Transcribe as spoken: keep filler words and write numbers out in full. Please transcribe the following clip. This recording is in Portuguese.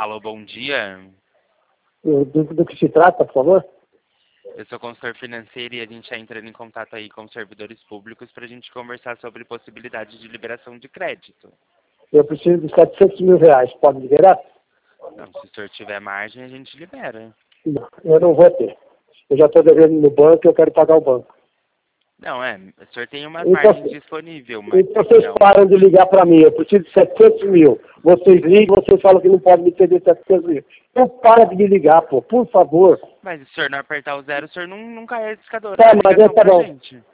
Alô, bom dia. Do, do, do que se trata, por favor? Eu sou consultor financeiro e a gente está entrando em contato aí com servidores públicos para a gente conversar sobre possibilidade de liberação de crédito. Eu preciso de setecentos mil reais. Pode liberar? Não, se o senhor tiver margem, a gente libera. Não, eu não vou ter. Eu já estou devendo no banco e eu quero pagar o banco. Não, é, o senhor tem umas Então, margens disponíveis, mas então vocês não. param de ligar para mim. Eu preciso de setecentos mil. Vocês ligam, vocês falam que não pode me ceder setecentos mil. Então para de me ligar, pô. Por favor. Mas se o senhor não apertar o zero, o senhor não, não cai a discadora. Tá, A mas é, ligação tá pra bom. gente.